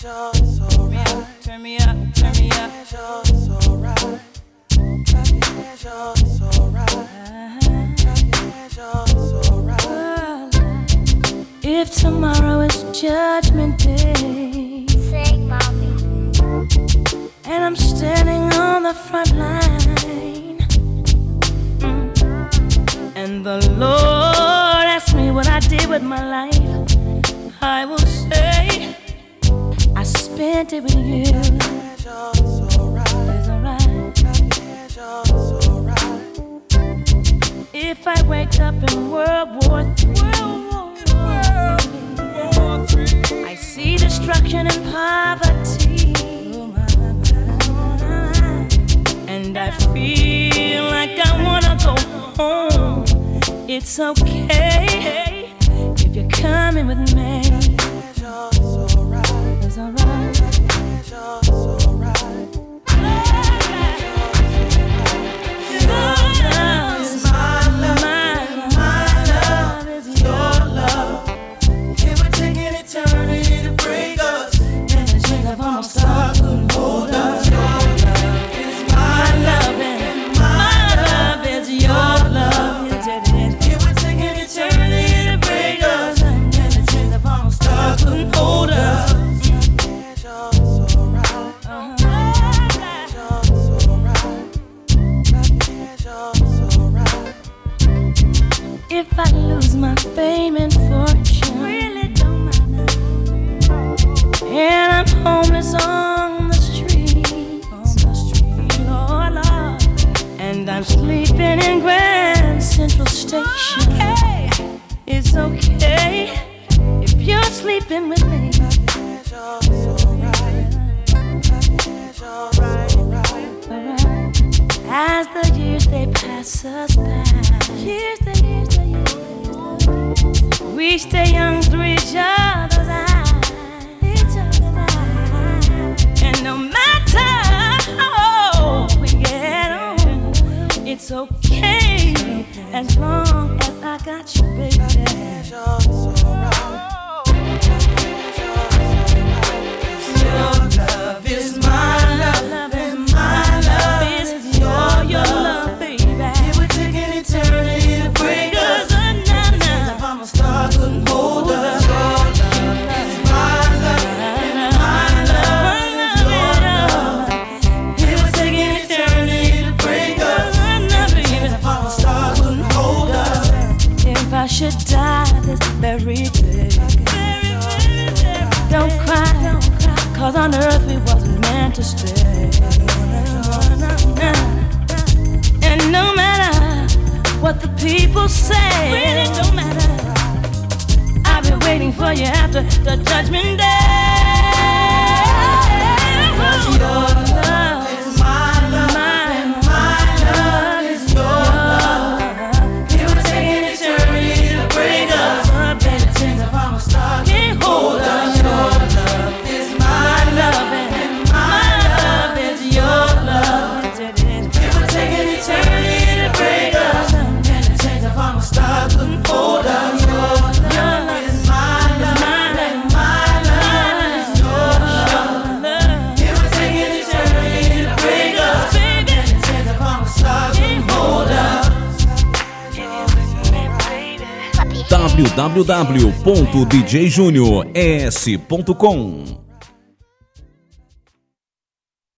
Turn me up, turn me up. If tomorrow is Judgment Day, Sing, mommy. and I'm standing on the front line, and the Lord asks me what I did with my life, I will say I spent it with you. It's alright. If I wake up in World War III, I see destruction and poverty, and I feel like I wanna go home. It's okay if you're coming with me. It's alright. If I lose my fame and fortune, really don't matter, and I'm homeless on the street, Lord, Lord, and I'm sleeping in Grand Central Station, okay. It's okay if you're sleeping with me. As the years they pass us by, we stay young through each other's eyes. And no matter how we get on, it's okay as long as I got you, baby. Your love is my love, and my love is your love, baby. It would take an eternity to break us. If I'm a star, couldn't hold us. Your love is my love, and my love is your love. It would take an eternity to break us. If I'm a star, couldn't hold us. If I should die this very day, don't cry, 'cause on earth we wasn't meant to stay. And no matter what the people say, really don't matter, I'll be waiting for you after the Judgment Day. 'Cause your love is my love, and my love is your love. It would take an eternity to break us. If I'm a star, can't hold us. Your love is my love, and my love is your love. It would take an eternity to break us. If I'm a star, couldn't hold us. Your love is my love, and my love is your love. It would take an eternity to break us. If I'm a star, couldn't hold us. www.djjuniors.com